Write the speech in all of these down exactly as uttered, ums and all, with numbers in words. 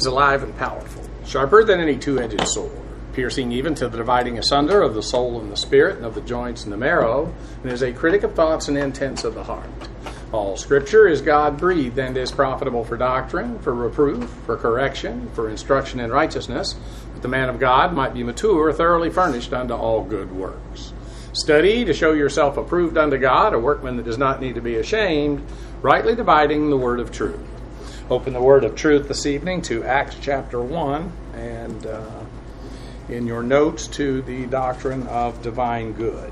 alive and powerful, sharper than any two-edged sword, piercing even to the dividing asunder of the soul and the spirit, and of the joints and the marrow, and is a critic of thoughts and intents of the heart. All Scripture is God-breathed and is profitable for doctrine, for reproof, for correction, for instruction in righteousness, that the man of God might be mature, thoroughly furnished unto all good works. Study to show yourself approved unto God, a workman that does not need to be ashamed, rightly dividing the word of truth. Open the word of truth this evening to Acts chapter one, and uh, in your notes to the doctrine of divine good.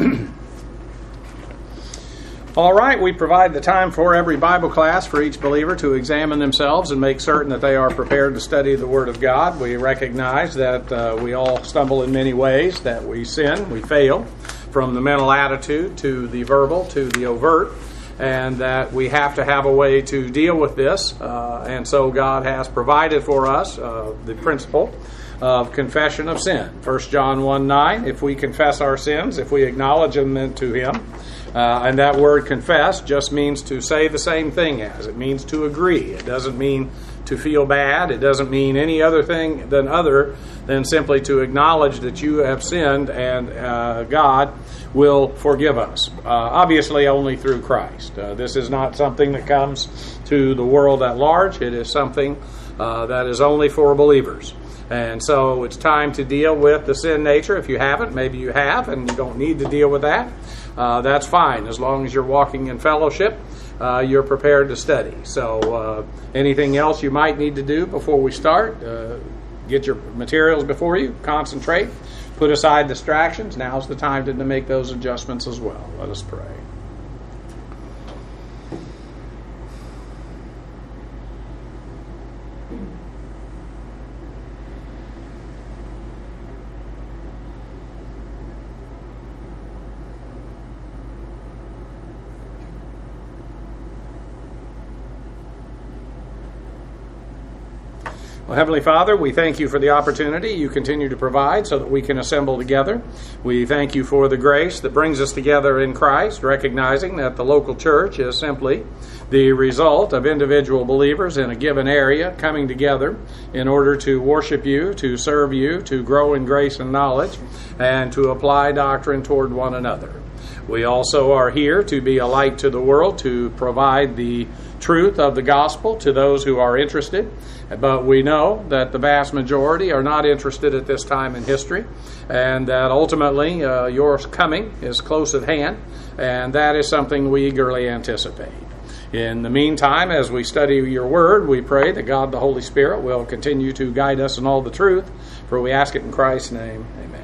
All right, we provide the time for every Bible class for each believer to examine themselves and make certain that they are prepared to study the Word of God. We recognize that uh, we all stumble in many ways, that we sin, we fail, from the mental attitude to the verbal to the overt, and that we have to have a way to deal with this. Uh, and so God has provided for us uh, the principle of confession of sin. First John one nine, if we confess our sins, if we acknowledge them to Him, Uh, and that word confess just means to say the same thing as. It means to agree. It doesn't mean to feel bad. It doesn't mean any other thing than other than simply to acknowledge that you have sinned and uh, God will forgive us. Uh, obviously only through Christ. Uh, this is not something that comes to the world at large. It is something uh, that is only for believers. And so it's time to deal with the sin nature. If you haven't, maybe you have, and you don't need to deal with that. Uh, that's fine. As long as you're walking in fellowship, uh, you're prepared to study. So uh, anything else you might need to do before we start, uh, get your materials before you, concentrate, put aside distractions. Now's the time to, to make those adjustments as well. Let us pray. Well, Heavenly Father, we thank you for the opportunity you continue to provide so that we can assemble together. We thank you for the grace that brings us together in Christ, recognizing that the local church is simply the result of individual believers in a given area coming together in order to worship you, to serve you, to grow in grace and knowledge, and to apply doctrine toward one another. We also are here to be a light to the world, to provide the truth of the gospel to those who are interested. But we know that the vast majority are not interested at this time in history, and that ultimately uh, your coming is close at hand, and that is something we eagerly anticipate. In the meantime, as we study your word, we pray that God the Holy Spirit will continue to guide us in all the truth, for we ask it in Christ's name. Amen.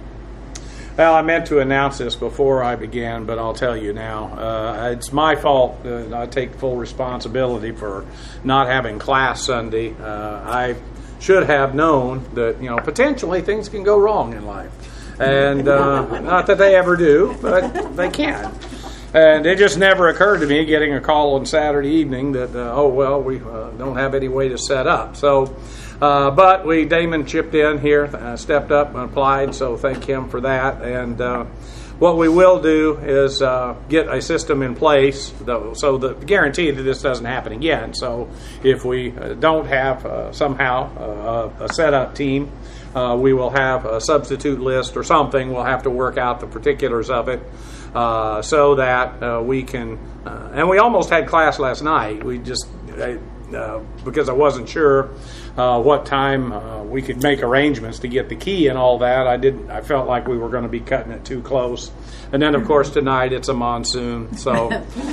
Well, I meant to announce this before I began, but I'll tell you now. Uh, it's my fault. Uh, I take full responsibility for not having class Sunday. Uh, I should have known that, you know, potentially things can go wrong in life. And uh, not that they ever do, but they can. And it just never occurred to me, getting a call on Saturday evening, that, uh, oh, well, we uh, don't have any way to set up. So, uh, but we, Damon chipped in here, uh, stepped up and applied, so thank him for that. And uh, what we will do is uh, get a system in place, though, so the guarantee that this doesn't happen again. So if we uh, don't have uh, somehow uh, a setup team, uh, we will have a substitute list or something. We'll have to work out the particulars of it. Uh, so that uh, we can, uh, and we almost had class last night. We just, uh, because I wasn't sure uh, what time uh, we could make arrangements to get the key and all that. I didn't. I felt like we were going to be cutting it too close. And then, of course, tonight it's a monsoon, so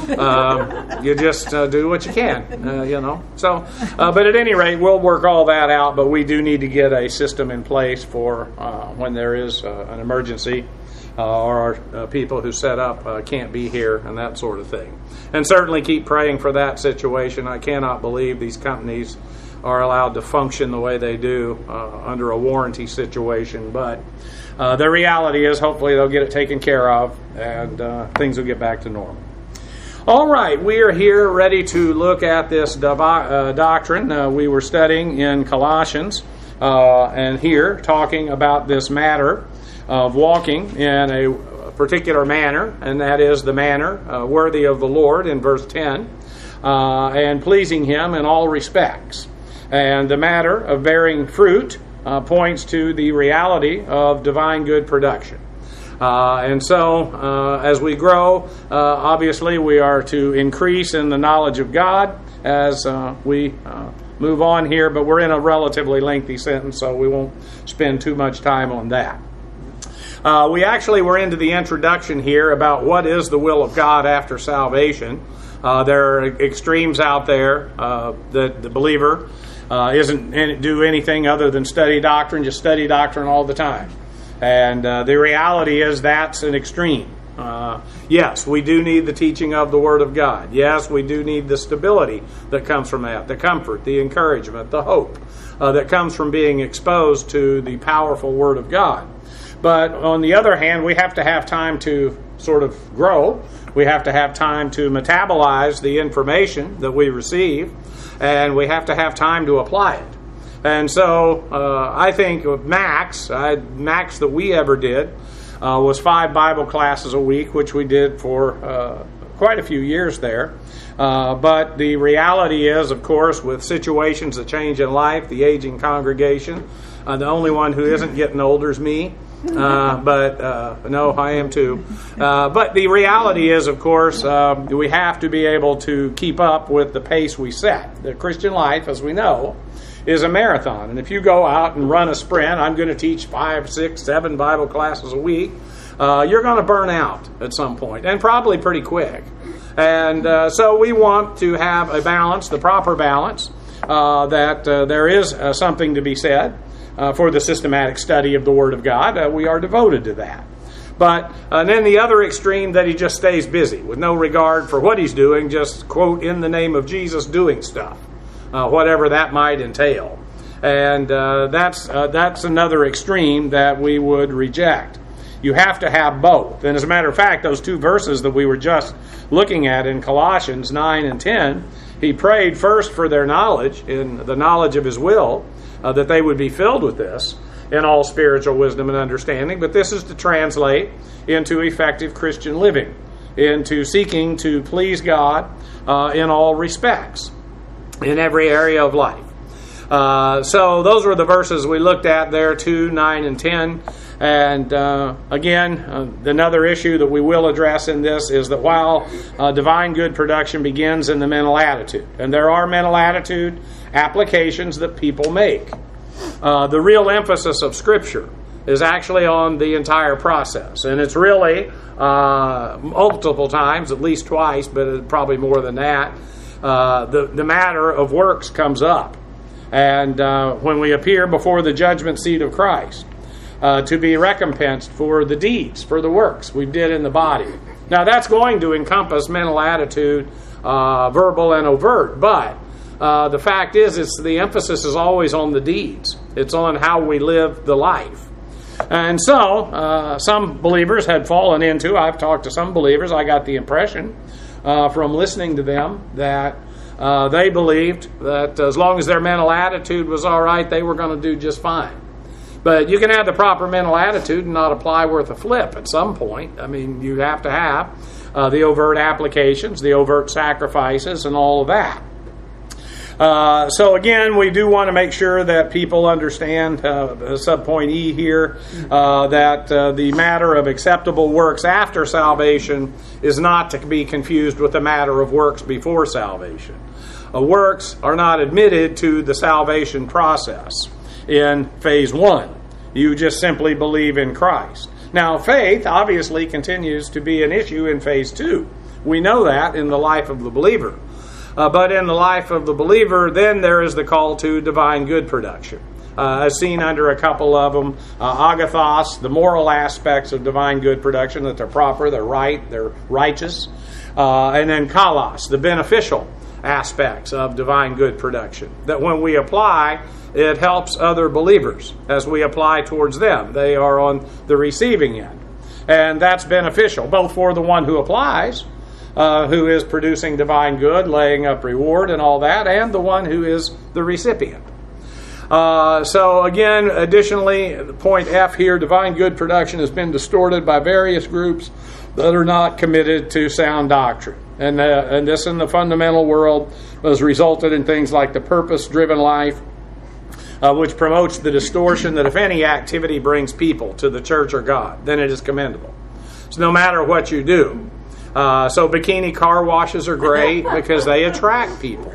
um, you just uh, do what you can, uh, you know. So, uh, but at any rate, we'll work all that out. But we do need to get a system in place for uh, when there is uh, an emergency. Uh, or our uh, people who set up uh, can't be here and that sort of thing. And certainly keep praying for that situation. I cannot believe these companies are allowed to function the way they do uh, under a warranty situation. But uh, the reality is hopefully they'll get it taken care of and uh, things will get back to normal. All right, we are here ready to look at this divi- uh, doctrine. Uh, we were studying in Colossians uh, and here talking about this matter of walking in a particular manner, and that is the manner uh, worthy of the Lord in verse ten, uh, and pleasing Him in all respects. And the matter of bearing fruit uh, points to the reality of divine good production. Uh, and so, uh, as we grow, uh, obviously we are to increase in the knowledge of God as uh, we uh, move on here, but we're in a relatively lengthy sentence, so we won't spend too much time on that. Uh, we actually were into the introduction here about what is the will of God after salvation. Uh, there are extremes out there uh, that the believer uh, isn't in, do anything other than study doctrine, just study doctrine all the time. And uh, the reality is that's an extreme. Uh, yes, we do need the teaching of the Word of God. Yes, we do need the stability that comes from that, the comfort, the encouragement, the hope uh, that comes from being exposed to the powerful Word of God. But on the other hand, we have to have time to sort of grow. We have to have time to metabolize the information that we receive, and we have to have time to apply it. And so uh, I think max, I, max that we ever did uh, was five Bible classes a week, which we did for uh, quite a few years there. Uh, but the reality is, of course, with situations that change in life, the aging congregation, uh, the only one who isn't getting older is me. Uh, but uh, no, I am too. Uh, but the reality is, of course, uh, we have to be able to keep up with the pace we set. The Christian life, as we know, is a marathon. And if you go out and run a sprint, I'm going to teach five, six, seven Bible classes a week, uh, you're going to burn out at some point, and probably pretty quick. And uh, so we want to have a balance, the proper balance, uh, that uh, there is uh, something to be said uh, for the systematic study of the Word of God. Uh, we are devoted to that. But uh, then the other extreme, that he just stays busy with no regard for what he's doing, just, quote, in the name of Jesus, doing stuff. Uh, whatever that might entail. And uh, that's uh, that's another extreme that we would reject. You have to have both. And as a matter of fact, those two verses that we were just looking at in Colossians nine and ten, he prayed first for their knowledge, in the knowledge of his will, uh, that they would be filled with this in all spiritual wisdom and understanding. But this is to translate into effective Christian living, into seeking to please God uh, in all respects, in every area of life. Uh, so those were the verses we looked at there, two, nine, and ten. And uh, again, uh, another issue that we will address in this is that while uh, divine good production begins in the mental attitude, and there are mental attitude applications that people make, uh, the real emphasis of Scripture is actually on the entire process. And it's really uh, multiple times, at least twice, but probably more than that, Uh, the, the matter of works comes up. And uh, when we appear before the judgment seat of Christ, uh, to be recompensed for the deeds, for the works we did in the body. Now that's going to encompass mental attitude, uh, verbal and overt, but uh, the fact is, it's the emphasis is always on the deeds. It's on how we live the life. And so, uh, some believers had fallen into, I've talked to some believers, I got the impression, Uh, from listening to them, that uh, they believed that as long as their mental attitude was all right, they were going to do just fine. But you can have the proper mental attitude and not apply worth a flip at some point. I mean, you have to have uh, the overt applications, the overt sacrifices, and all of that. Uh, so again, we do want to make sure that people understand, uh, subpoint E here, uh, that uh, the matter of acceptable works after salvation is not to be confused with the matter of works before salvation. Uh, works are not admitted to the salvation process in phase one. You just simply believe in Christ. Now, faith obviously continues to be an issue in phase two. We know that in the life of the believer. Uh, but in the life of the believer, then there is the call to divine good production. Uh, as seen under a couple of them, uh, agathos, the moral aspects of divine good production, that they're proper, they're right, they're righteous. Uh, and then kalos, the beneficial aspects of divine good production. That when we apply, it helps other believers as we apply towards them. They are on the receiving end. And that's beneficial, both for the one who applies, Uh, who is producing divine good, laying up reward and all that, and the one who is the recipient. Uh, so again, additionally, point F here, divine good production has been distorted by various groups that are not committed to sound doctrine. And, uh, and this in the fundamental world has resulted in things like the purpose-driven life, uh, which promotes the distortion that if any activity brings people to the church or God, then it is commendable. So no matter what you do. Uh, so bikini car washes are great because they attract people.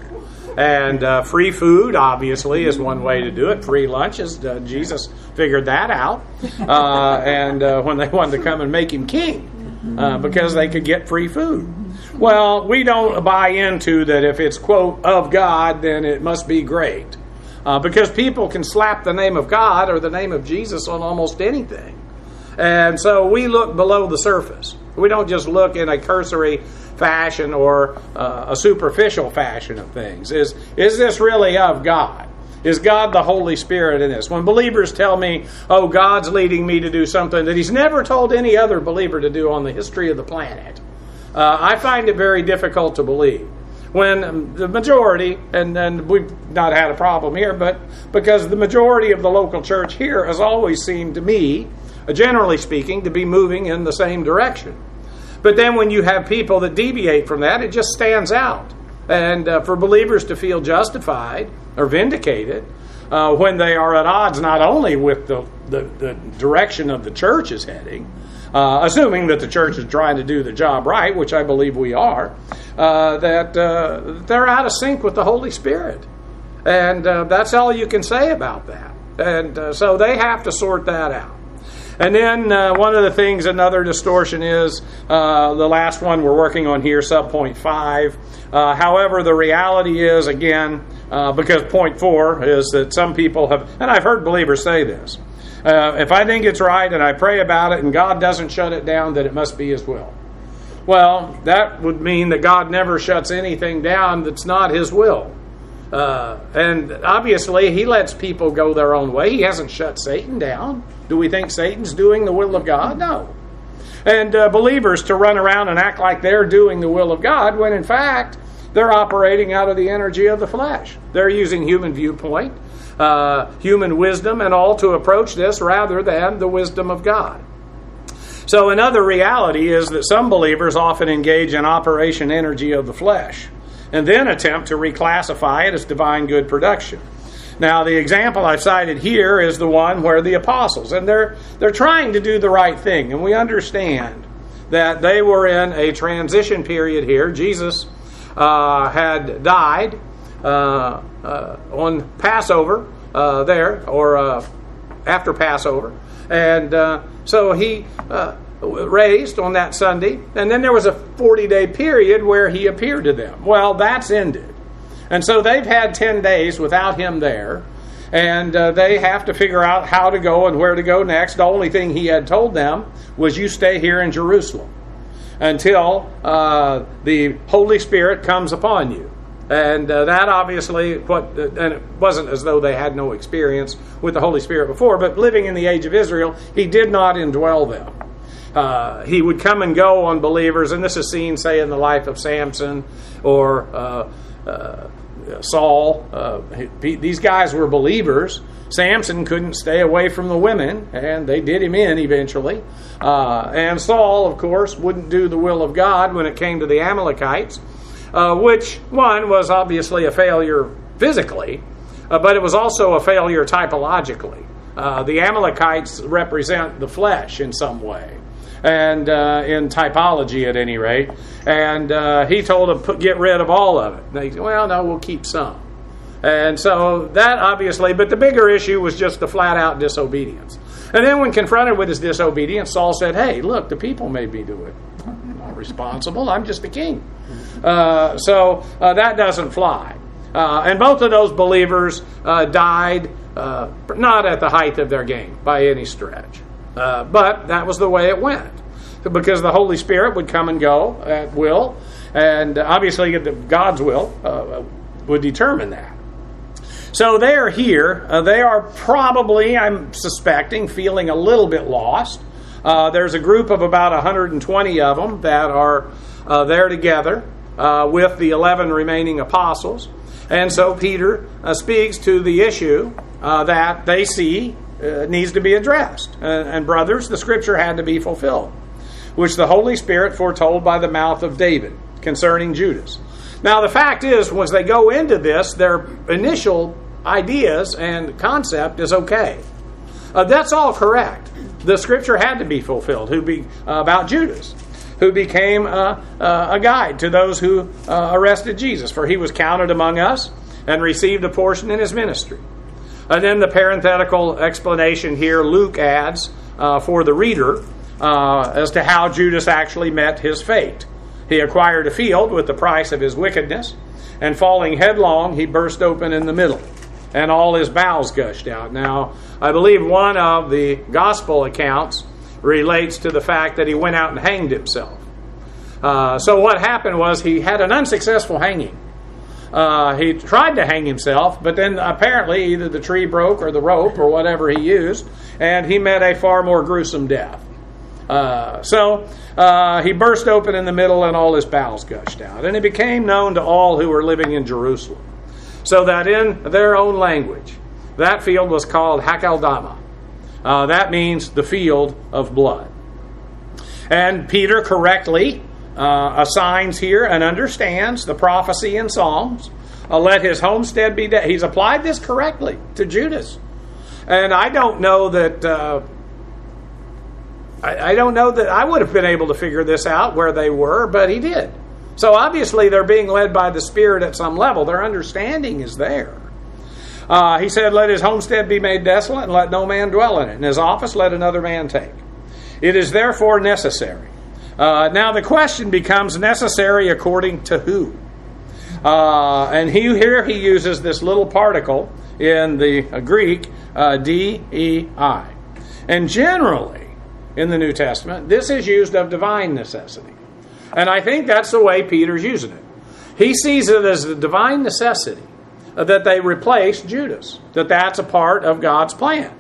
And uh, free food, obviously, is one way to do it. Free lunches, uh, Jesus figured that out. Uh, and uh, when they wanted to come and make him king, uh, because they could get free food. Well, we don't buy into that if it's, quote, of God, then it must be great. Uh, because people can slap the name of God or the name of Jesus on almost anything. And so we look below the surface. We don't just look in a cursory fashion or uh, a superficial fashion of things. Is, is this really of God? Is God the Holy Spirit in this? When believers tell me, oh, God's leading me to do something that He's never told any other believer to do on the history of the planet, uh, I find it very difficult to believe. When the majority, and, and we've not had a problem here, but because the majority of the local church here has always seemed to me, generally speaking, to be moving in the same direction. But then when you have people that deviate from that, it just stands out. And uh, for believers to feel justified or vindicated uh, when they are at odds not only with the, the, the direction of the church is heading, uh, assuming that the church is trying to do the job right, which I believe we are, uh, that uh, they're out of sync with the Holy Spirit. And uh, that's all you can say about that. And uh, so they have to sort that out. And then uh, one of the things, another distortion is, uh, the last one we're working on here, sub-point five. Uh, however, the reality is, again, uh, because point four is that some people have, and I've heard believers say this, uh, if I think it's right and I pray about it and God doesn't shut it down, then it must be His will. Well, that would mean that God never shuts anything down that's not His will. Uh, and obviously, He lets people go their own way. He hasn't shut Satan down. Do we think Satan's doing the will of God? No. And uh, believers to run around and act like they're doing the will of God when, in fact, they're operating out of the energy of the flesh. They're using human viewpoint, uh, human wisdom, and all to approach this rather than the wisdom of God. So another reality is that some believers often engage in operation energy of the flesh, and then attempt to reclassify it as divine good production. Now, the example I've cited here is the one where the apostles, and they're they're trying to do the right thing, and we understand that they were in a transition period here. Jesus uh, had died uh, uh, on Passover uh, there, or uh, after Passover, and uh, so he uh, raised on that Sunday, and then there was a forty-day period where he appeared to them. Well, that's ended. And so they've had ten days without him there, and uh, they have to figure out how to go and where to go next. The only thing he had told them was, you stay here in Jerusalem until uh, the Holy Spirit comes upon you. And uh, that obviously, what, and it wasn't as though they had no experience with the Holy Spirit before, but living in the age of Israel, he did not indwell them. Uh, he would come and go on believers, and this is seen, say, in the life of Samson or uh, uh, Saul. Uh, he, these guys were believers. Samson couldn't stay away from the women, and they did him in eventually. Uh, and Saul, of course, wouldn't do the will of God when it came to the Amalekites, uh, which, one, was obviously a failure physically, uh, but it was also a failure typologically. Uh, the Amalekites represent the flesh in some way, and uh, in typology at any rate. And uh, he told them, put, get rid of all of it. They said, well, no, we'll keep some. And so that obviously, but the bigger issue was just the flat-out disobedience. And then when confronted with his disobedience, Saul said, hey, look, the people made me do it. I'm not responsible. I'm just the king. Uh, so uh, that doesn't fly. Uh, and both of those believers uh, died uh, not at the height of their game by any stretch. Uh, but that was the way it went, because the Holy Spirit would come and go at will, and obviously God's will uh, would determine that. So they are here. Uh, they are probably, I'm suspecting, feeling a little bit lost. Uh, there's a group of about one hundred twenty of them that are uh, there together uh, with the eleven remaining apostles. And so Peter uh, speaks to the issue uh, that they see uh, needs to be addressed. Uh, and brothers, the scripture had to be fulfilled, which the Holy Spirit foretold by the mouth of David, concerning Judas. Now, the fact is, once they go into this, their initial ideas and concept is okay. Uh, that's all correct. The scripture had to be fulfilled who be, uh, about Judas, who became uh, uh, a guide to those who uh, arrested Jesus, for he was counted among us and received a portion in his ministry. And then the parenthetical explanation here Luke adds uh, for the reader uh, as to how Judas actually met his fate. He acquired a field with the price of his wickedness, and falling headlong, he burst open in the middle, and all his bowels gushed out. Now, I believe one of the gospel accounts relates to the fact that he went out and hanged himself. Uh, so what happened was he had an unsuccessful hanging. Uh, he tried to hang himself, but then apparently either the tree broke or the rope or whatever he used, and he met a far more gruesome death. Uh, so uh, he burst open in the middle and all his bowels gushed out. And it became known to all who were living in Jerusalem, so that in their own language, that field was called Hakeldama. Uh, that means the field of blood. And Peter correctly uh, assigns here and understands the prophecy in Psalms. Uh, let his homestead be dead. He's applied this correctly to Judas. And I don't know that... Uh, I, I don't know that I would have been able to figure this out where they were, but he did. So obviously they're being led by the Spirit at some level. Their understanding is there. Uh, he said, let his homestead be made desolate, and let no man dwell in it. And his office let another man take. It is therefore necessary. Uh, now the question becomes necessary according to who? Uh, and he, here he uses this little particle in the uh, Greek, uh, D E I. And generally, in the New Testament, this is used of divine necessity. And I think that's the way Peter's using it. He sees it as the divine necessity that they replace Judas, that that's a part of God's plan.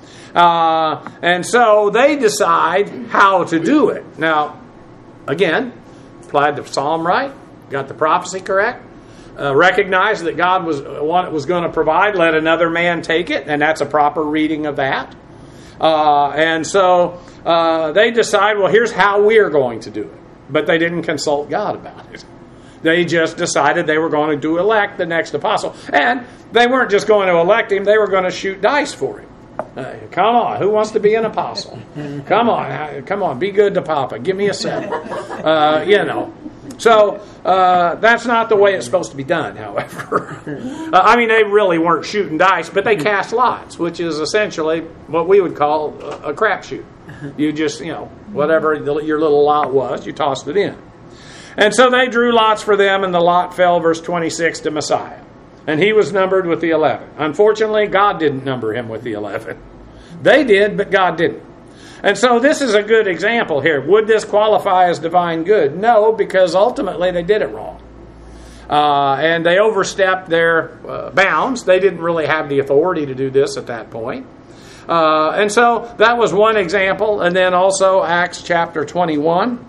Uh, and so they decide how to do it. Now, again, applied the psalm right, got the prophecy correct, uh, recognized that God was one that was going to provide, let another man take it, and that's a proper reading of that. Uh, and so uh, they decide, well, here's how we're going to do it. But they didn't consult God about it. They just decided they were going to elect the next apostle. And they weren't just going to elect him, they were going to shoot dice for him. Uh, come on, who wants to be an apostle? Come on, come on, be good to Papa. Give me a seven. Uh, you know. So uh, that's not the way it's supposed to be done, however. uh, I mean, they really weren't shooting dice, but they cast lots, which is essentially what we would call a, a crapshoot. You just, you know, whatever the, your little lot was, you tossed it in. And so they drew lots for them, and the lot fell, verse twenty-six, to Messiah. And he was numbered with the eleven. Unfortunately, God didn't number him with the eleven. They did, but God didn't. And so this is a good example here. Would this qualify as divine good? No, because ultimately they did it wrong. Uh, and they overstepped their uh, bounds. They didn't really have the authority to do this at that point. Uh, and so that was one example. And then also Acts chapter twenty-one.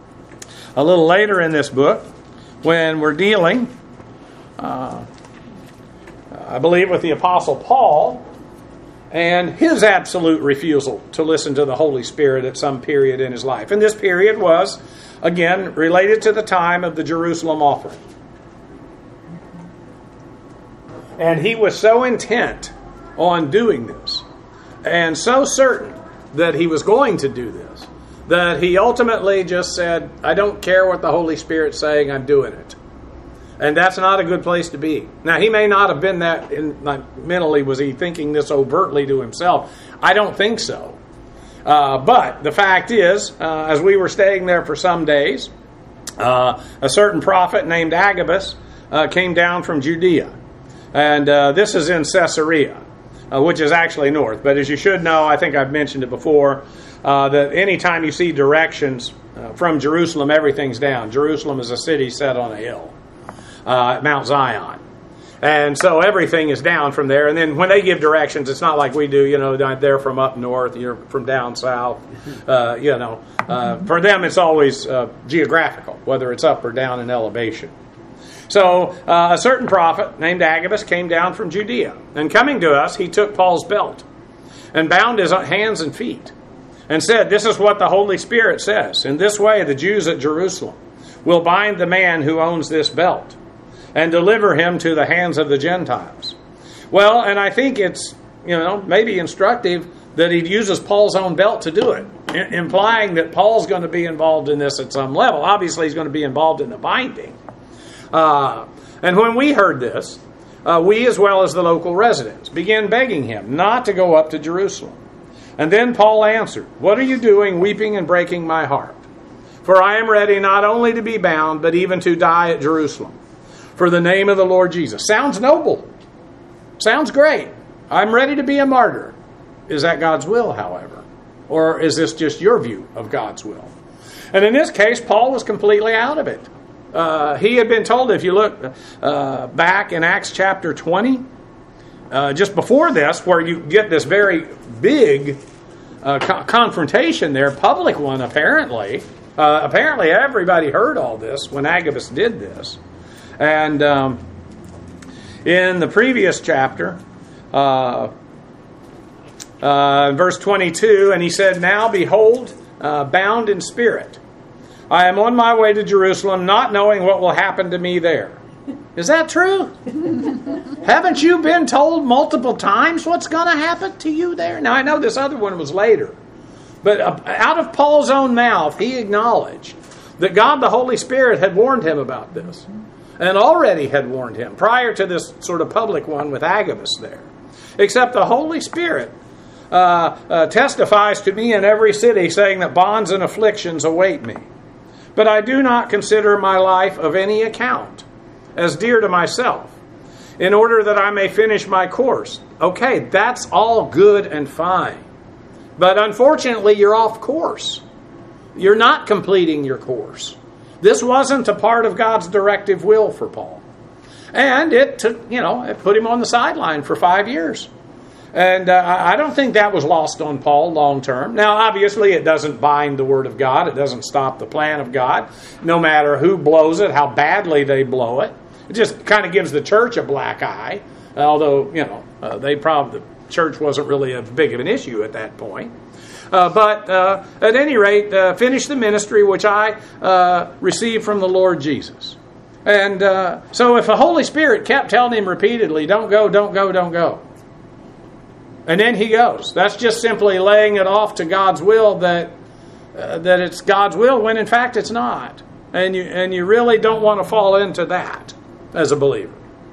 A little later in this book, when we're dealing, uh, I believe, with the Apostle Paul and his absolute refusal to listen to the Holy Spirit at some period in his life. And this period was, again, related to the time of the Jerusalem offering. And he was so intent on doing this, and so certain that he was going to do this, that he ultimately just said, I don't care what the Holy Spirit's saying, I'm doing it. And that's not a good place to be. Now, he may not have been that, in, like, mentally, was he thinking this overtly to himself? I don't think so. Uh, but the fact is, uh, as we were staying there for some days, uh, a certain prophet named Agabus uh, came down from Judea. And uh, this is in Caesarea, uh, which is actually north. But as you should know, I think I've mentioned it before, uh, that anytime you see directions uh, from Jerusalem, everything's down. Jerusalem is a city set on a hill. Uh, Mount Zion. And so everything is down from there. And then when they give directions, it's not like we do, you know, they're from up north, you're from down south. Uh, you know, uh, for them it's always uh, geographical, whether it's up or down in elevation. So uh, a certain prophet named Agabus came down from Judea. And coming to us, he took Paul's belt and bound his hands and feet and said, this is what the Holy Spirit says. In this way, the Jews at Jerusalem will bind the man who owns this belt and deliver him to the hands of the Gentiles. Well, and I think it's, you know, maybe instructive that he uses Paul's own belt to do it, I- implying that Paul's going to be involved in this at some level. Obviously, he's going to be involved in the binding. Uh, and when we heard this, uh, we, as well as the local residents, began begging him not to go up to Jerusalem. And then Paul answered, "What are you doing, weeping and breaking my heart? For I am ready not only to be bound, but even to die at Jerusalem for the name of the Lord Jesus." Sounds noble. Sounds great. I'm ready to be a martyr. Is that God's will, however? Or is this just your view of God's will? And in this case, Paul was completely out of it. Uh, he had been told, if you look uh, back in Acts chapter twenty, uh, just before this, where you get this very big uh, co- confrontation there, public one apparently. Uh, apparently everybody heard all this when Agabus did this. And um, in the previous chapter, uh, uh, verse twenty-two, and he said, "Now behold, uh, bound in spirit, I am on my way to Jerusalem, not knowing what will happen to me there." Is that true? Haven't you been told multiple times what's going to happen to you there? Now, I know this other one was later. But out of Paul's own mouth, he acknowledged that God the Holy Spirit had warned him about this. And already had warned him prior to this sort of public one with Agabus there. Except the Holy Spirit uh, uh, testifies to me in every city, saying that bonds and afflictions await me. But I do not consider my life of any account, as dear to myself, in order that I may finish my course. Okay, that's all good and fine. But unfortunately, you're off course. You're not completing your course. This wasn't a part of God's directive will for Paul. And it took, you know, it put him on the sideline for five years. And uh, I don't think that was lost on Paul long term. Now, obviously, it doesn't bind the Word of God. It doesn't stop the plan of God, no matter who blows it, how badly they blow it. It just kind of gives the church a black eye, although, you know, uh, they probably... the church wasn't really a big of an issue at that point. Uh, but uh, at any rate, uh, finish the ministry which I uh, received from the Lord Jesus. And uh, so if the Holy Spirit kept telling him repeatedly, don't go, don't go, don't go. And then he goes. That's just simply laying it off to God's will that uh, that it's God's will when in fact it's not. And you, and you really don't want to fall into that as a believer.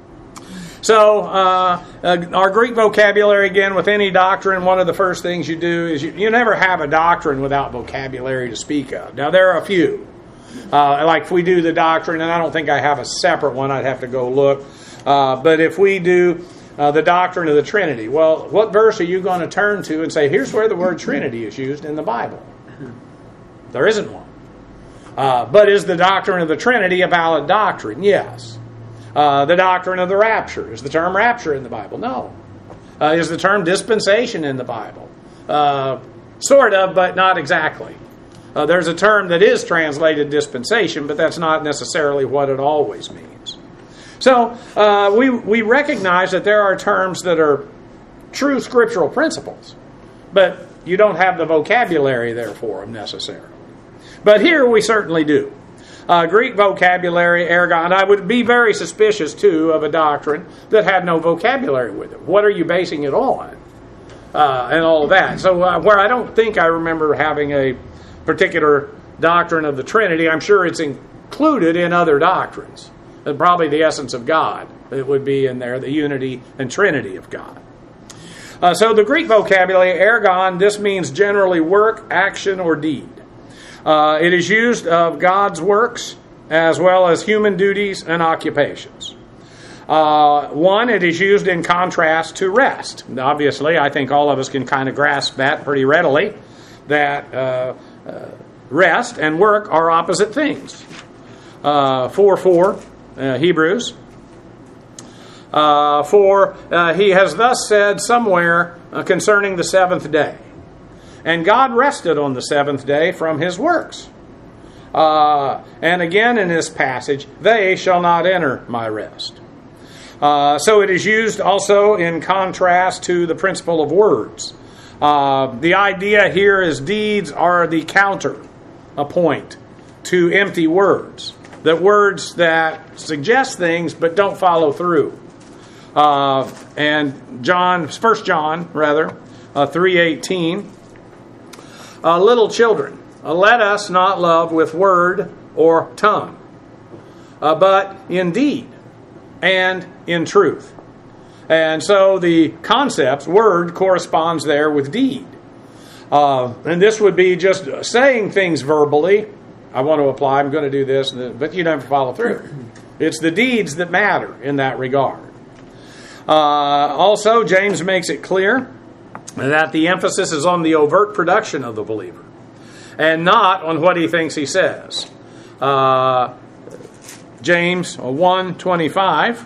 So, uh, uh, our Greek vocabulary, again, with any doctrine, one of the first things you do is you, you never have a doctrine without vocabulary to speak of. Now, there are a few. Uh, like if we do the doctrine, and I don't think I have a separate one, I'd have to go look. Uh, but if we do uh, the doctrine of the Trinity, well, what verse are you going to turn to and say, here's where the word Trinity is used in the Bible? There isn't one. Uh, but is the doctrine of the Trinity a valid doctrine? Yes. Uh, the doctrine of the rapture. Is the term rapture in the Bible? No. Uh, is the term dispensation in the Bible? Uh, sort of, but not exactly. Uh, there's a term that is translated dispensation, but that's not necessarily what it always means. So uh, we, we recognize that there are terms that are true scriptural principles, but you don't have the vocabulary there for them necessarily. But here we certainly do. Uh, Greek vocabulary, ergon. I would be very suspicious, too, of a doctrine that had no vocabulary with it. What are you basing it on? Uh, and all of that. So uh, where I don't think I remember having a particular doctrine of the Trinity, I'm sure it's included in other doctrines. And probably the essence of God. It would be in there, the unity and Trinity of God. Uh, so the Greek vocabulary, ergon, this means generally work, action, or deed. Uh, it is used of God's works as well as human duties and occupations. Uh, one, it is used in contrast to rest. Obviously, I think all of us can kind of grasp that pretty readily, that uh, uh, rest and work are opposite things. Uh, four four, uh, Hebrews. Uh, for uh, he has thus said somewhere uh, concerning the seventh day. And God rested on the seventh day from his works. Uh, and again in this passage, they shall not enter my rest. Uh, so it is used also in contrast to the principle of words. Uh, the idea here is deeds are the counter, a point, to empty words. that words that suggest things but don't follow through. Uh, and John, First John, rather, uh, three eighteen, uh, little children, uh, let us not love with word or tongue, uh, but in deed and in truth. And so the concepts, word corresponds there with deed. Uh, and this would be just saying things verbally. I want to apply, I'm going to do this, but you never follow through. It's the deeds that matter in that regard. Uh, also, James makes it clear that the emphasis is on the overt production of the believer and not on what he thinks he says. Uh, James one twenty-five.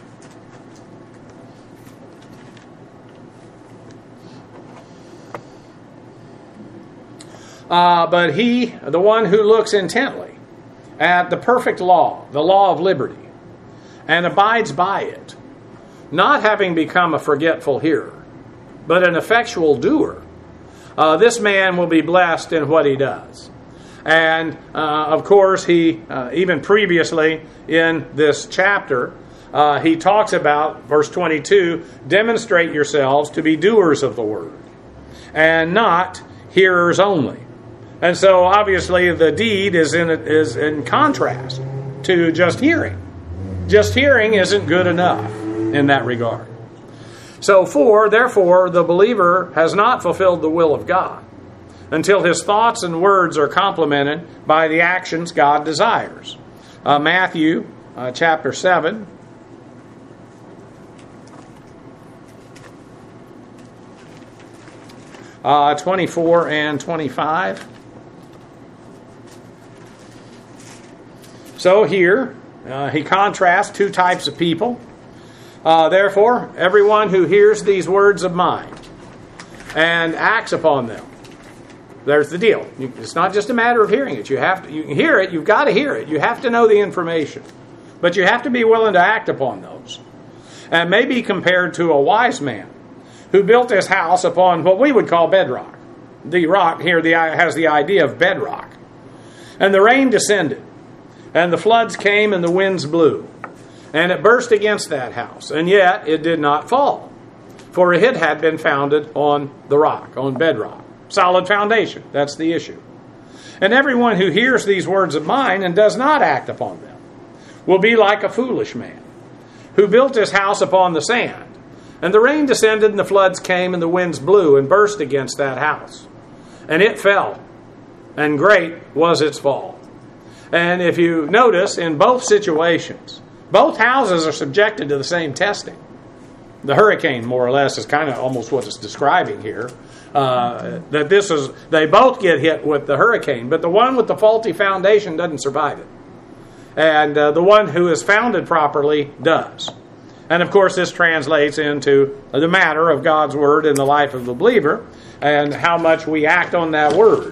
Uh, but he, the one who looks intently at the perfect law, the law of liberty, and abides by it, not having become a forgetful hearer, but an effectual doer, uh, this man will be blessed in what he does. And, uh, of course, he, uh, even previously in this chapter, uh, he talks about, verse twenty-two, demonstrate yourselves to be doers of the word, and not hearers only. And so, obviously, the deed is in is in contrast to just hearing. Just hearing isn't good enough in that regard. So, for, therefore, the believer has not fulfilled the will of God until his thoughts and words are complemented by the actions God desires. Uh, Matthew uh, chapter seven. Uh, twenty-four and twenty-five. So here, uh, he contrasts two types of people. Uh, Therefore, everyone who hears these words of mine and acts upon them. There's the deal. You, it's not just a matter of hearing it. You have to you can hear it. You've got to hear it. You have to know the information. But you have to be willing to act upon those. And may be compared to a wise man who built his house upon what we would call bedrock. The rock here the, has the idea of bedrock. And the rain descended. And the floods came and the winds blew. And it burst against that house. And yet it did not fall. For it had been founded on the rock, on bedrock. Solid foundation. That's the issue. And everyone who hears these words of mine and does not act upon them will be like a foolish man who built his house upon the sand. And the rain descended and the floods came and the winds blew and burst against that house. And it fell. And great was its fall. And if you notice, in both situations, both houses are subjected to the same testing. The hurricane, more or less, is kind of almost what it's describing here. Uh, that this is, they both get hit with the hurricane, but the one with the faulty foundation doesn't survive it. And uh, the one who is founded properly does. And of course, this translates into the matter of God's word in the life of the believer and how much we act on that word.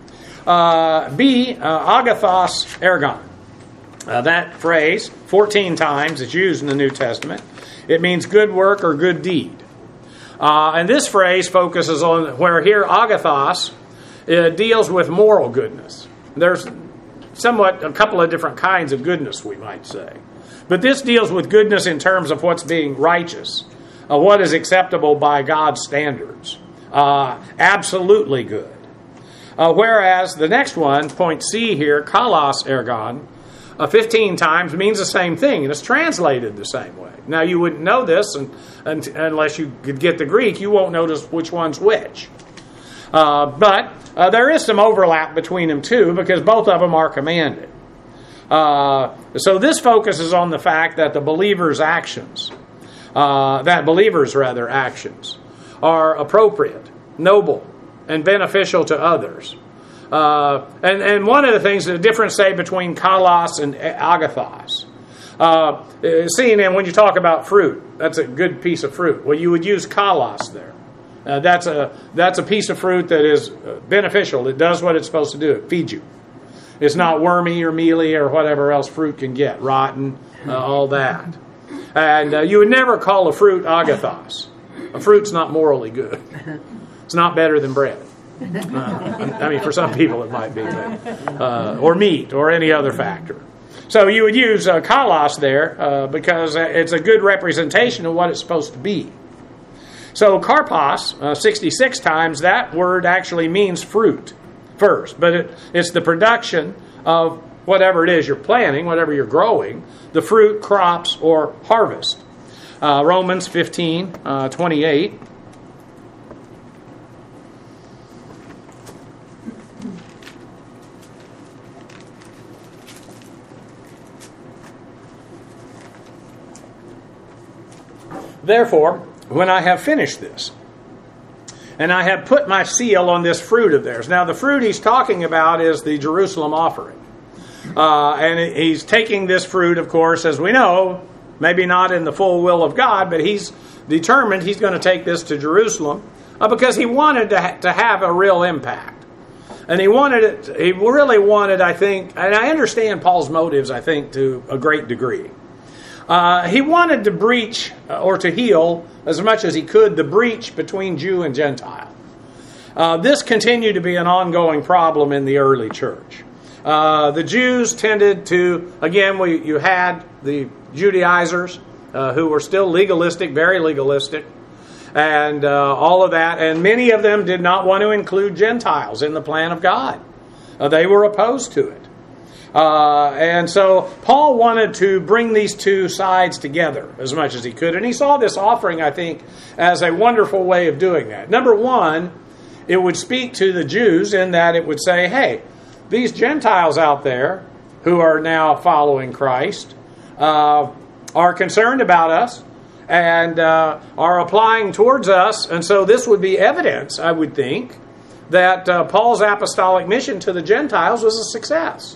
Uh, B, uh, agathos ergon. Uh, that phrase, fourteen times, is used in the New Testament. It means good work or good deed. Uh, and this phrase focuses on where here agathos uh, deals with moral goodness. There's somewhat a couple of different kinds of goodness, we might say. But this deals with goodness in terms of what's being righteous, uh, what is acceptable by God's standards. Uh, absolutely good. Uh, whereas the next one, point C here, kalos ergon, uh, fifteen times means the same thing, and it's translated the same way. Now, you wouldn't know this and, and, unless you could get the Greek. You won't notice which one's which. Uh, but uh, there is some overlap between them, too, because both of them are commanded. Uh, so this focuses on the fact that the believer's actions, uh, that believers, rather, actions, are appropriate, noble, and beneficial to others. Uh, and, and one of the things, the difference, say, between kalos and agathos. Uh, seeing in when you talk about fruit, that's a good piece of fruit. Well, you would use kalos there. Uh, that's a that's a piece of fruit that is beneficial. It does what it's supposed to do. It feeds you. It's not wormy or mealy or whatever else fruit can get, rotten, uh, all that. And uh, you would never call a fruit agathos. A fruit's not morally good. It's not better than bread. Uh, I mean, for some people it might be, but, uh, or meat, or any other factor. So you would use uh, kalos there uh, because it's a good representation of what it's supposed to be. So karpos, uh, sixty-six times, that word actually means fruit first. But it, it's the production of whatever it is you're planting, whatever you're growing, the fruit, crops, or harvest. Uh, Romans fifteen, uh, twenty-eight. Therefore, when I have finished this, and I have put my seal on this fruit of theirs. Now, the fruit he's talking about is the Jerusalem offering. Uh, and he's taking this fruit, of course, as we know, maybe not in the full will of God, but he's determined he's going to take this to Jerusalem uh, because he wanted to, ha- to have a real impact. And he wanted it, he really wanted, I think, and I understand Paul's motives, I think, to a great degree. Uh, he wanted to breach uh, or to heal as much as he could the breach between Jew and Gentile. Uh, this continued to be an ongoing problem in the early church. Uh, the Jews tended to, again, we, you had the Judaizers uh, who were still legalistic, very legalistic, and uh, all of that. And many of them did not want to include Gentiles in the plan of God. Uh, they were opposed to it. Uh, and so Paul wanted to bring these two sides together as much as he could. And he saw this offering, I think, as a wonderful way of doing that. Number one, it would speak to the Jews in that it would say, hey, these Gentiles out there who are now following Christ uh, are concerned about us and uh, are applying towards us. And so this would be evidence, I would think, that uh, Paul's apostolic mission to the Gentiles was a success.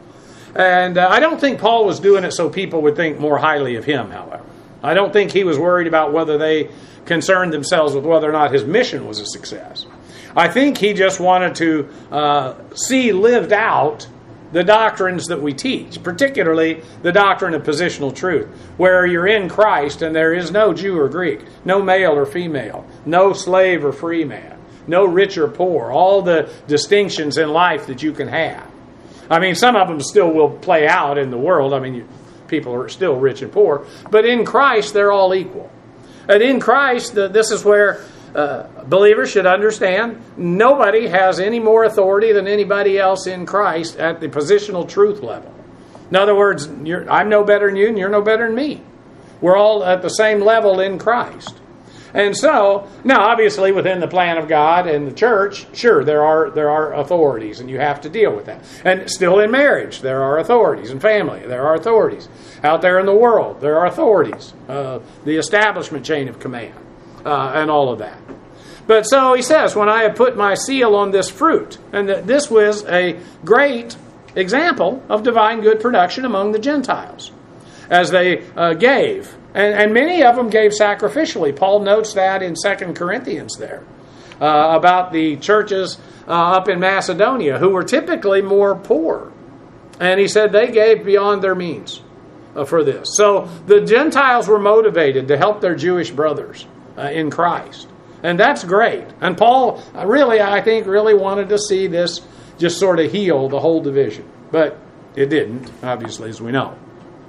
And uh, I don't think Paul was doing it so people would think more highly of him, however. I don't think he was worried about whether they concerned themselves with whether or not his mission was a success. I think he just wanted to uh, see lived out the doctrines that we teach, particularly the doctrine of positional truth, where you're in Christ and there is no Jew or Greek, no male or female, no slave or free man, no rich or poor, all the distinctions in life that you can have. I mean, some of them still will play out in the world. I mean, you, people are still rich and poor. But in Christ, they're all equal. And in Christ, the, this is where uh, believers should understand nobody has any more authority than anybody else in Christ at the positional truth level. In other words, you're, I'm no better than you and you're no better than me. We're all at the same level in Christ. And so, now obviously within the plan of God and the church, sure, there are there are authorities and you have to deal with that. And still in marriage, there are authorities. In family, there are authorities. Out there in the world, there are authorities. Uh, the establishment chain of command uh, and all of that. But so he says, when I have put my seal on this fruit, and that this was a great example of divine good production among the Gentiles, as they uh, gave. And, and many of them gave sacrificially. Paul notes that in Second Corinthians there, uh, about the churches uh, up in Macedonia who were typically more poor. And he said they gave beyond their means uh, for this. So the Gentiles were motivated to help their Jewish brothers uh, in Christ. And that's great. And Paul really, I think, really wanted to see this just sort of heal the whole division. But it didn't, obviously, as we know.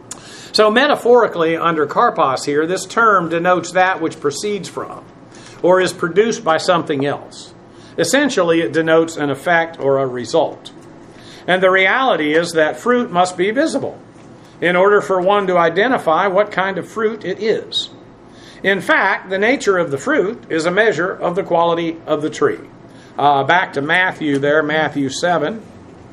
So metaphorically, under karpos here, this term denotes that which proceeds from or is produced by something else. Essentially, it denotes an effect or a result. And the reality is that fruit must be visible in order for one to identify what kind of fruit it is. In fact, the nature of the fruit is a measure of the quality of the tree. Uh, back to Matthew there, Matthew seven.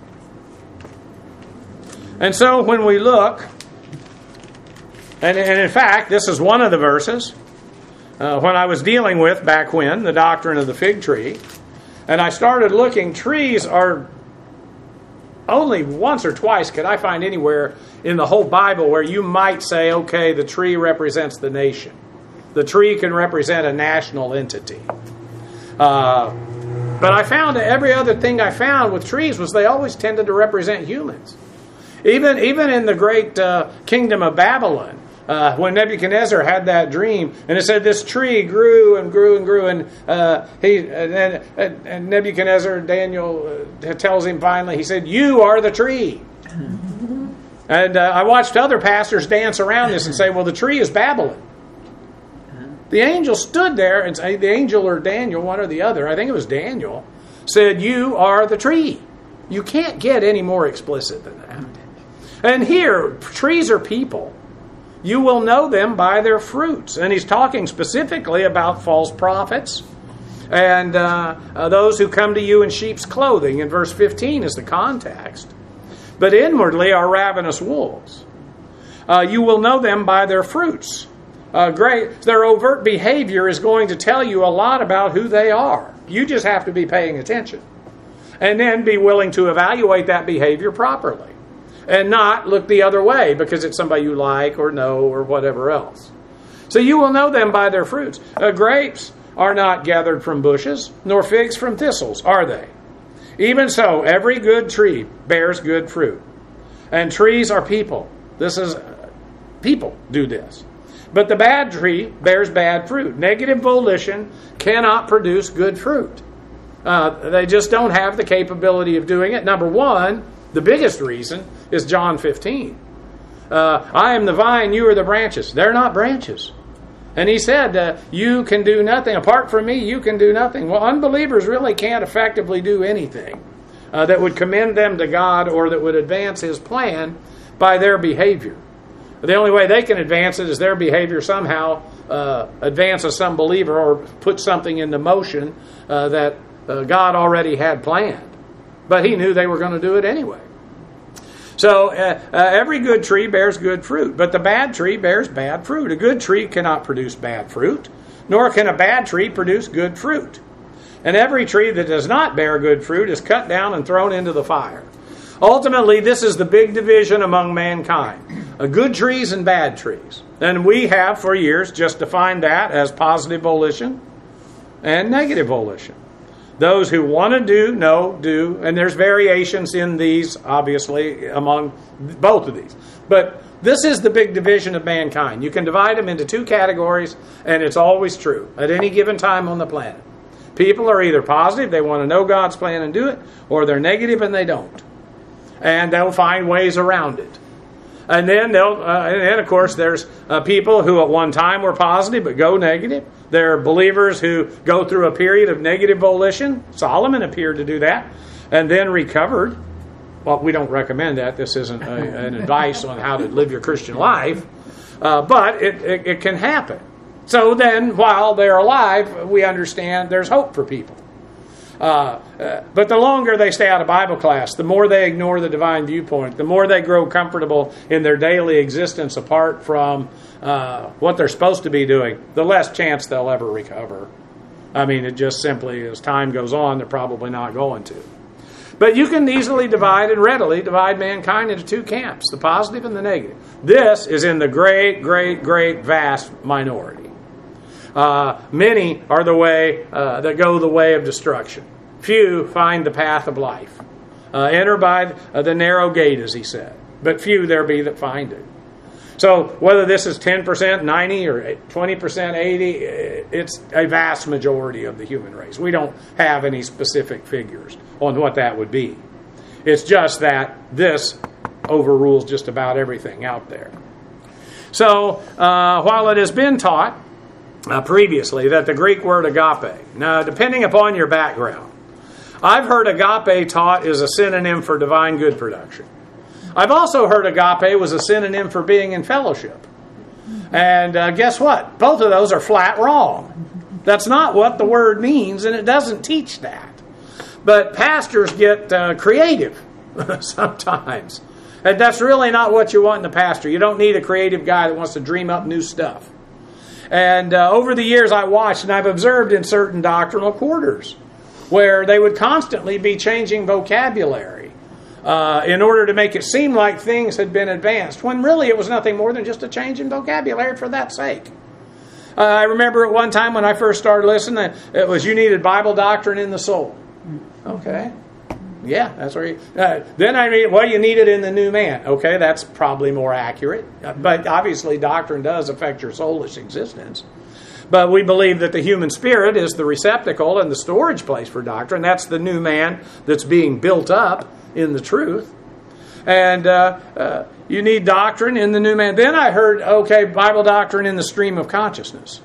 And so when we look... And, and in fact, this is one of the verses uh, when I was dealing with, back when, the doctrine of the fig tree. And I started looking, trees are only once or twice could I find anywhere in the whole Bible where you might say, okay, the tree represents the nation. The tree can represent a national entity. Uh, but I found that every other thing I found with trees was they always tended to represent humans. Even, even in the great uh, kingdom of Babylon, Uh, when Nebuchadnezzar had that dream, and it said this tree grew and grew and grew, and uh, he and, and, and Nebuchadnezzar, Daniel uh, tells him finally, he said, "You are the tree." And uh, I watched other pastors dance around this and say, well, the tree is Babylon. The angel stood there, and the angel or Daniel, one or the other, I think it was Daniel, said, you are the tree. You can't get any more explicit than that. And here, trees are people. You will know them by their fruits. And he's talking specifically about false prophets and uh, uh, those who come to you in sheep's clothing. In verse fifteen is the context. But inwardly are ravenous wolves. Uh, you will know them by their fruits. Uh, great. Their overt behavior is going to tell you a lot about who they are. You just have to be paying attention. And then be willing to evaluate that behavior properly. And not look the other way because it's somebody you like or know or whatever else. So you will know them by their fruits. Uh, grapes are not gathered from bushes, nor figs from thistles, are they? Even so, every good tree bears good fruit. And trees are people. This is, people do this. But the bad tree bears bad fruit. Negative volition cannot produce good fruit. Uh, they just don't have the capability of doing it. Number one, the biggest reason is John fifteen. Uh, I am the vine, you are the branches. They're not branches. And he said, uh, you can do nothing. Apart from me, you can do nothing. Well, unbelievers really can't effectively do anything uh, that would commend them to God or that would advance his plan by their behavior. The only way they can advance it is their behavior somehow uh, advances some believer or puts something into motion uh, that uh, God already had planned. But he knew they were going to do it anyway. So uh, uh, every good tree bears good fruit, but the bad tree bears bad fruit. A good tree cannot produce bad fruit, nor can a bad tree produce good fruit. And every tree that does not bear good fruit is cut down and thrown into the fire. Ultimately, this is the big division among mankind. Uh, good trees and bad trees. And we have for years just defined that as positive volition and negative volition. Those who want to do, know, do. And there's variations in these, obviously, among both of these. But this is the big division of mankind. You can divide them into two categories, and it's always true at any given time on the planet. People are either positive, they want to know God's plan and do it, or they're negative and they don't. And they'll find ways around it. And then, they'll, uh, and then of course, there's uh, people who at one time were positive but go negative. There are believers who go through a period of negative volition. Solomon appeared to do that. And then recovered. Well, we don't recommend that. This isn't a, an advice on how to live your Christian life. Uh, but it, it, it can happen. So then, while they're alive, we understand there's hope for people. Uh, uh, but the longer they stay out of Bible class, the more they ignore the divine viewpoint, the more they grow comfortable in their daily existence apart from uh, what they're supposed to be doing, the less chance they'll ever recover. I mean, it just simply, as time goes on, they're probably not going to. But you can easily divide and readily divide mankind into two camps, the positive and the negative. This is in the great, great, great, vast minority. Uh, many are the way uh, that go the way of destruction. Few find the path of life. Uh, enter by uh, the narrow gate, as he said. But few there be that find it. So whether this is ten percent, ninety, or twenty percent, eighty, it's a vast majority of the human race. We don't have any specific figures on what that would be. It's just that this overrules just about everything out there. So uh, while it has been taught Uh, previously that the Greek word agape. Now, depending upon your background, I've heard agape taught is a synonym for divine good production. I've also heard agape was a synonym for being in fellowship. And uh, guess what? Both of those are flat wrong. That's not what the word means, and it doesn't teach that. But pastors get uh, creative sometimes. And that's really not what you want in a pastor. You don't need a creative guy that wants to dream up new stuff. And uh, over the years I watched and I've observed in certain doctrinal quarters where they would constantly be changing vocabulary uh, in order to make it seem like things had been advanced, when really it was nothing more than just a change in vocabulary for that sake. Uh, I remember at one time when I first started listening, it was you needed Bible doctrine in the soul. Okay. Yeah, that's where you... Uh, then I mean, well, you need it in the new man. Okay, that's probably more accurate. But obviously doctrine does affect your soulish existence. But we believe that the human spirit is the receptacle and the storage place for doctrine. That's the new man that's being built up in the truth. And uh, uh, you need doctrine in the new man. Then I heard, okay, Bible doctrine in the stream of consciousness.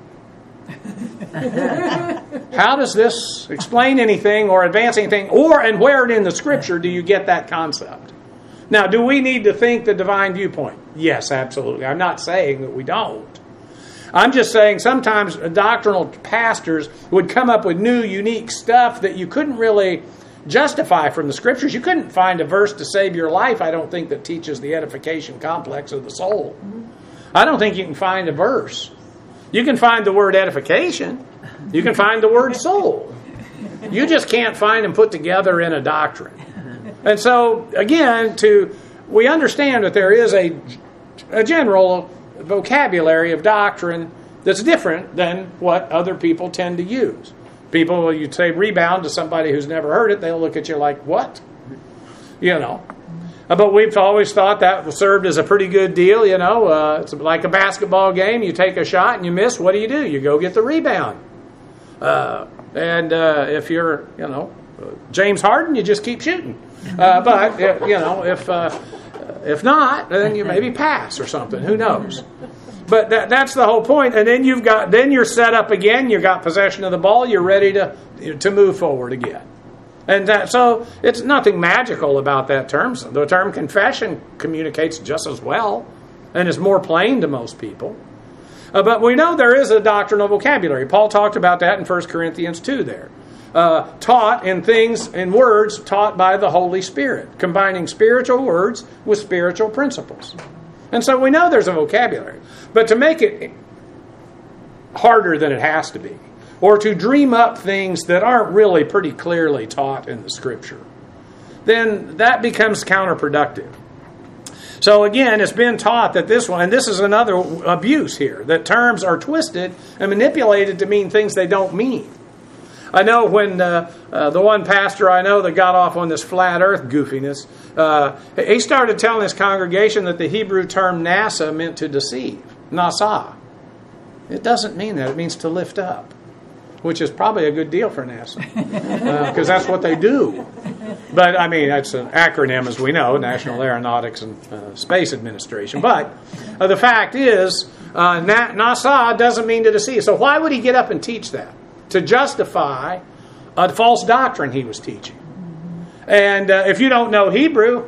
How does this explain anything or advance anything? Or, and where in the Scripture do you get that concept? Now, do we need to think the divine viewpoint? Yes, absolutely. I'm not saying that we don't. I'm just saying sometimes doctrinal pastors would come up with new, unique stuff that you couldn't really justify from the Scriptures. You couldn't find a verse to save your life, I don't think, that teaches the edification complex of the soul. I don't think you can find a verse. You can find the word edification. You can find the word soul. You just can't find them put together in a doctrine. And so, again, to we understand that there is a, a general vocabulary of doctrine that's different than what other people tend to use. People, you say rebound to somebody who's never heard it, they'll look at you like, what? You know. But we've always thought that served as a pretty good deal, you know. Uh, it's like a basketball game. You take a shot and you miss. What do you do? You go get the rebound. Uh, and uh, if you're, you know, James Harden, you just keep shooting. Uh, but, you know, if uh, if not, then you maybe pass or something. Who knows? But that, that's the whole point. And then you've got, then you're set up again. You've got possession of the ball. You're ready to to move forward again. And that, so it's nothing magical about that term. The term confession communicates just as well and is more plain to most people. Uh, but we know there is a doctrinal vocabulary. Paul talked about that in First Corinthians two there. Uh, taught in things, in words taught by the Holy Spirit, combining spiritual words with spiritual principles. And so we know there's a vocabulary. But to make it harder than it has to be, or to dream up things that aren't really pretty clearly taught in the Scripture, then that becomes counterproductive. So again, it's been taught that this one, and this is another abuse here, that terms are twisted and manipulated to mean things they don't mean. I know when uh, uh, the one pastor I know that got off on this flat earth goofiness, uh, he started telling his congregation that the Hebrew term NASA meant to deceive. NASA. It doesn't mean that. It means to lift up, which is probably a good deal for NASA, because uh, that's what they do. But, I mean, it's an acronym, as we know, National Aeronautics and uh, Space Administration. But uh, the fact is, uh, Na- NASA doesn't mean to deceive. So why would he get up and teach that? To justify a false doctrine he was teaching. And uh, if you don't know Hebrew,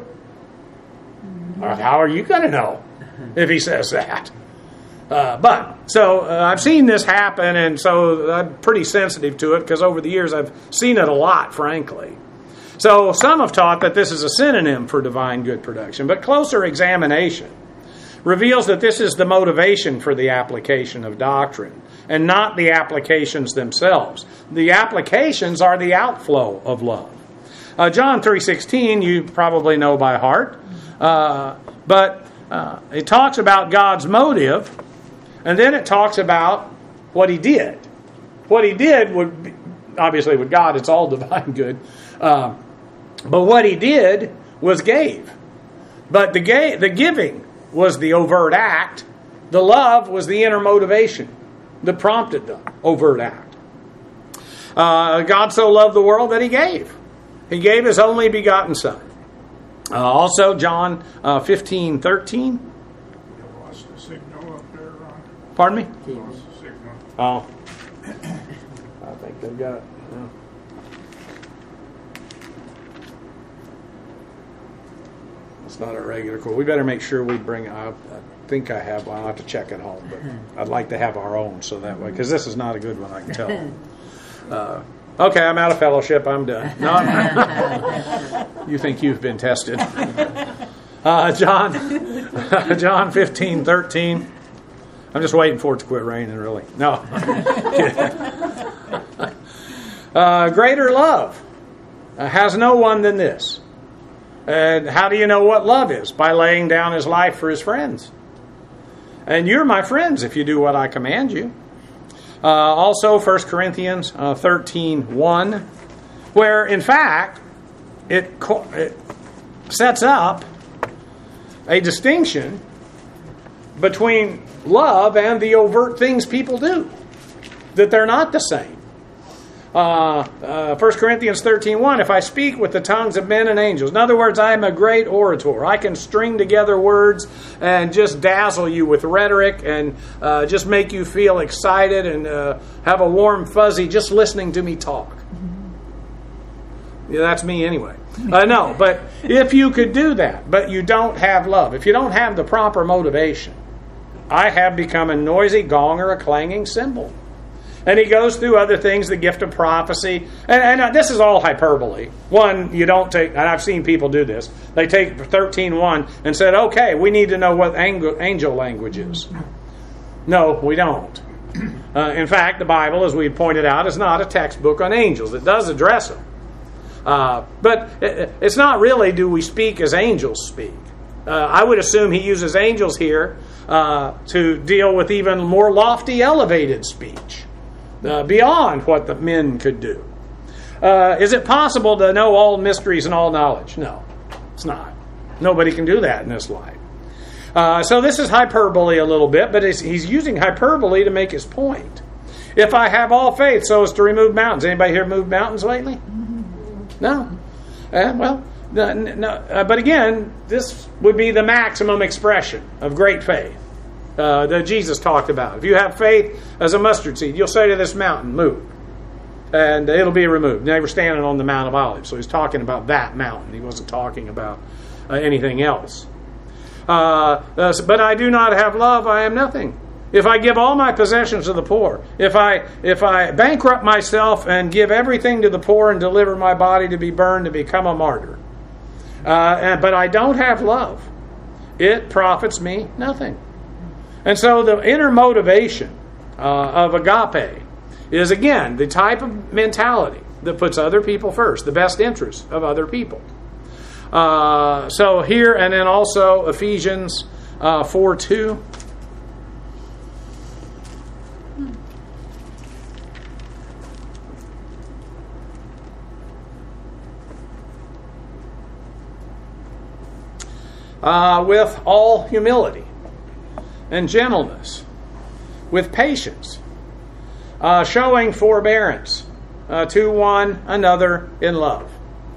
how are you going to know if he says that? Uh, but, so uh, I've seen this happen, and so I'm pretty sensitive to it, because over the years I've seen it a lot, frankly. So some have taught that this is a synonym for divine good production, but closer examination reveals that this is the motivation for the application of doctrine, and not the applications themselves. The applications are the outflow of love. Uh, John three sixteen, you probably know by heart, uh, but uh, it talks about God's motive, and then it talks about what He did. What He did would be, obviously with God, it's all divine good, uh, but what He did was gave. But the ga- the giving was the overt act. The love was the inner motivation that prompted the overt act. Uh, God so loved the world that He gave. He gave His only begotten Son. Uh, also, John uh, fifteen thirteen. You lost the signal up there, Ron. Pardon me? You lost the signal. Oh. I think they've got... Uh, it's not a regular call. We better make sure we bring... I, I think I have one. I'll have to check at home, but I'd like to have our own so that way, because this is not a good one, I can tell. Uh, okay, I'm out of fellowship. I'm done. No, I'm, you think you've been tested. Uh, John, John fifteen thirteen. I'm just waiting for it to quit raining, really. No. uh, greater love uh, has no one than this. And how do you know what love is? By laying down his life for his friends. And you're my friends if you do what I command you. Uh, also, First Corinthians uh, thirteen one, where, in fact, it, it sets up a distinction between love and the overt things people do. That they're not the same. Uh, uh, First Corinthians thirteen one, if I speak with the tongues of men and angels. In other words, I am a great orator. I can string together words and just dazzle you with rhetoric and uh, just make you feel excited and uh, have a warm fuzzy just listening to me talk. Yeah, that's me anyway. Uh, no, but if you could do that, but you don't have love, if you don't have the proper motivation, I have become a noisy gong or a clanging cymbal. And he goes through other things, the gift of prophecy. And, and uh, this is all hyperbole. One, you don't take, and I've seen people do this, they take thirteen one and said, okay, we need to know what angel, angel language is. No, we don't. Uh, in fact, the Bible, as we pointed out, is not a textbook on angels. It does address them. Uh, but it, it's not really do we speak as angels speak. Uh, I would assume he uses angels here uh, to deal with even more lofty, elevated speech. Uh, beyond what the men could do. Uh, is it possible to know all mysteries and all knowledge? No, it's not. Nobody can do that in this life. Uh, so this is hyperbole a little bit, but it's, he's using hyperbole to make his point. If I have all faith so as to remove mountains. Anybody here move mountains lately? No. Uh, well, no, no, uh, but again, this would be the maximum expression of great faith. Uh, that Jesus talked about. If you have faith as a mustard seed, you'll say to this mountain, move. And it'll be removed. They were standing on the Mount of Olives. So he's talking about that mountain. He wasn't talking about uh, anything else. Uh, uh, but I do not have love, I am nothing. If I give all my possessions to the poor, if I if I bankrupt myself and give everything to the poor and deliver my body to be burned to become a martyr, uh, and, but I don't have love, it profits me nothing. And so the inner motivation uh, of agape is, again, the type of mentality that puts other people first, the best interests of other people. Uh, so here, and then also Ephesians uh, four two. Uh, with all humility and gentleness, with patience, uh, showing forbearance uh, to one another in love.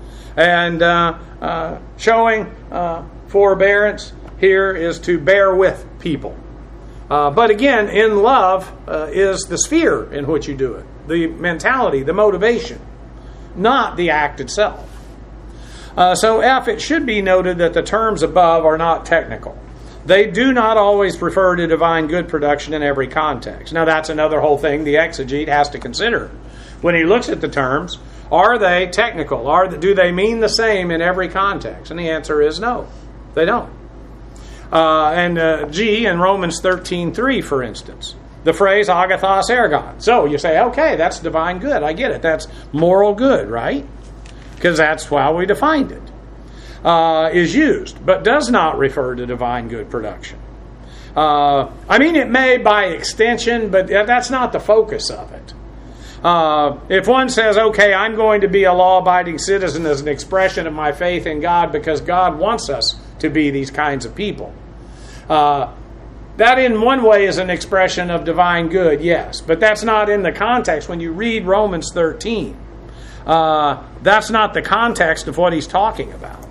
And uh, uh, showing uh, forbearance here is to bear with people. Uh, but again, in love uh, is the sphere in which you do it, the mentality, the motivation, not the act itself. Uh, so F, it should be noted that the terms above are not technical. They do not always refer to divine good production in every context. Now that's another whole thing the exegete has to consider. When he looks at the terms, are they technical? Are do they mean the same in every context? And the answer is no, they don't. Uh, and uh, G in Romans thirteen three, for instance, the phrase agathos ergon. So you say, okay, that's divine good. I get it. That's moral good, right? Because that's how we defined it. Uh, is used, but does not refer to divine good production. Uh, I mean, it may by extension, but that's not the focus of it. Uh, if one says, okay, I'm going to be a law-abiding citizen as an expression of my faith in God because God wants us to be these kinds of people, uh, that in one way is an expression of divine good, yes, but that's not in the context. When you read Romans thirteen, uh, that's not the context of what he's talking about.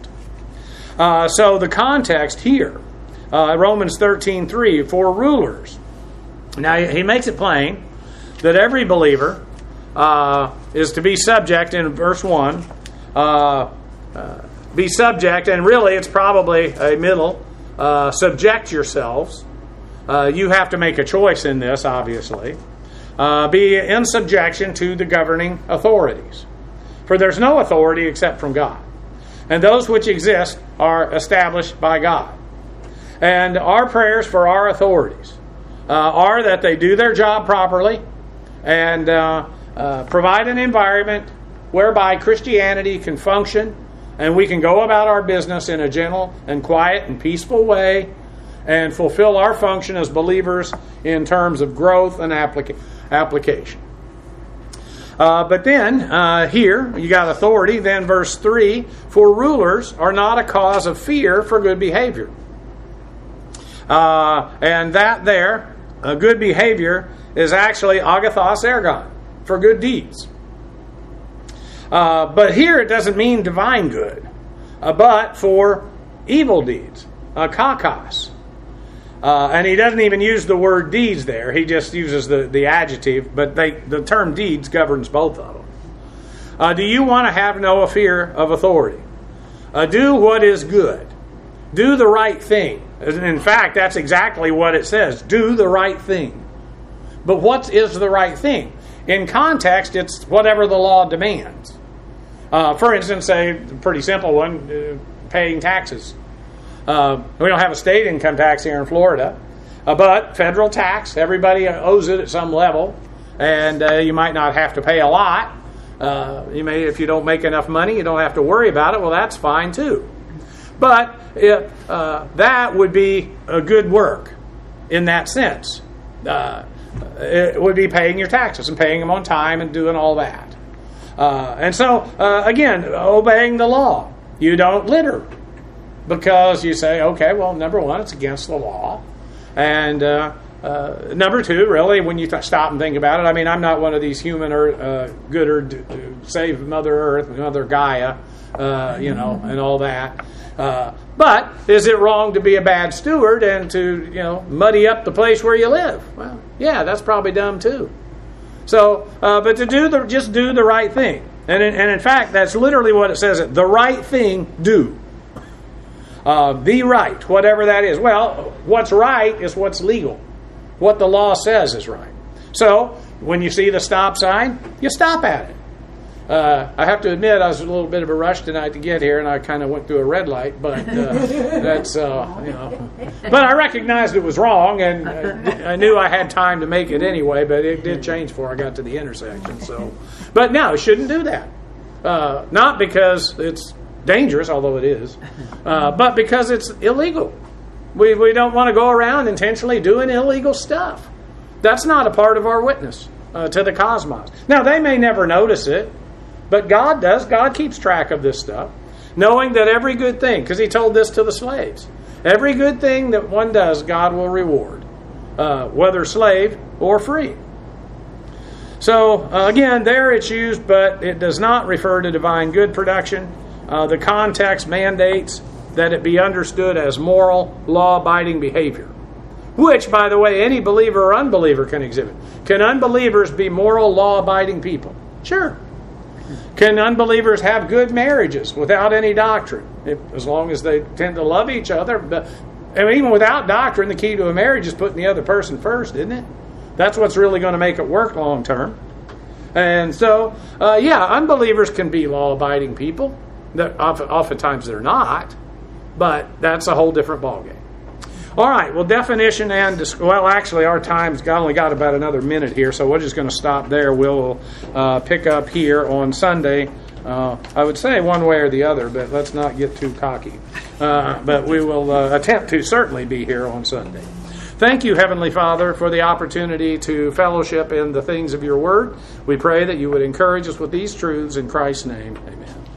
Uh, so the context here, uh, Romans thirteen three, for rulers. Now he makes it plain that every believer uh, is to be subject in verse one. Uh, uh, be subject, and really it's probably a middle. Uh, subject yourselves. Uh, you have to make a choice in this, obviously. Uh, be in subjection to the governing authorities. For there's no authority except from God. And those which exist are established by God. And our prayers for our authorities uh, are that they do their job properly and uh, uh, provide an environment whereby Christianity can function and we can go about our business in a gentle and quiet and peaceful way and fulfill our function as believers in terms of growth and applica- application. Uh, but then, uh, here, you got authority. Then verse three, for rulers are not a cause of fear for good behavior. Uh, and that there, uh, good behavior, is actually agathos ergon, for good deeds. Uh, but here it doesn't mean divine good, uh, but for evil deeds, uh, kakos. Uh, and he doesn't even use the word deeds there. He just uses the, the adjective, but they, the term deeds governs both of them. Uh, do you want to have no fear of authority? Uh, do what is good. Do the right thing. In fact, that's exactly what it says. Do the right thing. But what is the right thing? In context, it's whatever the law demands. Uh, for instance, say, a pretty simple one, uh, paying taxes. Uh, we don't have a state income tax here in Florida, uh, but federal tax, everybody owes it at some level, and uh, you might not have to pay a lot. Uh, you may, if you don't make enough money, you don't have to worry about it. Well, that's fine too. But it, uh, that would be a good work in that sense. Uh, it would be paying your taxes and paying them on time and doing all that. Uh, and so, uh, again, obeying the law. You don't litter. Because you say, okay, well, number one, it's against the law. And uh, uh, number two, really, when you th- stop and think about it, I mean, I'm not one of these human earth, uh, gooder to, to save Mother Earth, Mother Gaia, uh, you know, and all that. Uh, but is it wrong to be a bad steward and to, you know, muddy up the place where you live? Well, yeah, that's probably dumb too. So, uh, but to do the, just do the right thing. And in, and in fact, that's literally what it says. The right thing, do. Uh, be right, whatever that is. Well, what's right is what's legal. What the law says is right. So, when you see the stop sign, you stop at it. Uh, I have to admit, I was a little bit of a rush tonight to get here, and I kind of went through a red light, but uh, that's, uh, you know. But I recognized it was wrong, and uh, I knew I had time to make it anyway, but it did change before I got to the intersection. So, but no, shouldn't do that. Uh, not because it's dangerous, although it is, uh, but because it's illegal. We we don't want to go around intentionally doing illegal stuff. That's not a part of our witness uh, to the cosmos. Now, they may never notice it, but God does. God keeps track of this stuff, knowing that every good thing, because he told this to the slaves, every good thing that one does, God will reward, uh, whether slave or free. So, uh, again, there it's used, but it does not refer to divine good production. Uh, the context mandates that it be understood as moral, law-abiding behavior, which, by the way, any believer or unbeliever can exhibit. Can unbelievers be moral, law-abiding people? Sure. Can unbelievers have good marriages without any doctrine, if, as long as they tend to love each other? But I mean, even without doctrine, the key to a marriage is putting the other person first, isn't it? That's what's really going to make it work long term. And so, uh, yeah, unbelievers can be law-abiding people. That oftentimes they're not, but that's a whole different ballgame. All right, well, definition and, well, actually, our time's got, only got about another minute here, so we're just going to stop there. We'll uh, pick up here on Sunday. Uh, I would say one way or the other, but let's not get too cocky. Uh, but we will uh, attempt to certainly be here on Sunday. Thank you, Heavenly Father, for the opportunity to fellowship in the things of your word. We pray that you would encourage us with these truths in Christ's name. Amen.